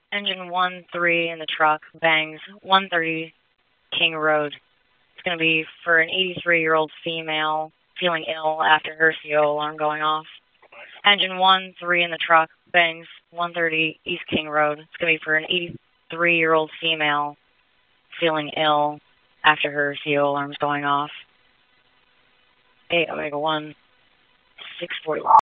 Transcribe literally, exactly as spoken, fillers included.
Engine one three in the truck bangs one thirty King Road. It's going to be for an eighty-three-year-old female feeling ill after her C O alarm going off. Engine one three in the truck bangs one thirty East King Road. It's going to be for an eighty-three-year-old female feeling ill after her C O alarm's going off. eight Omega one, six forty.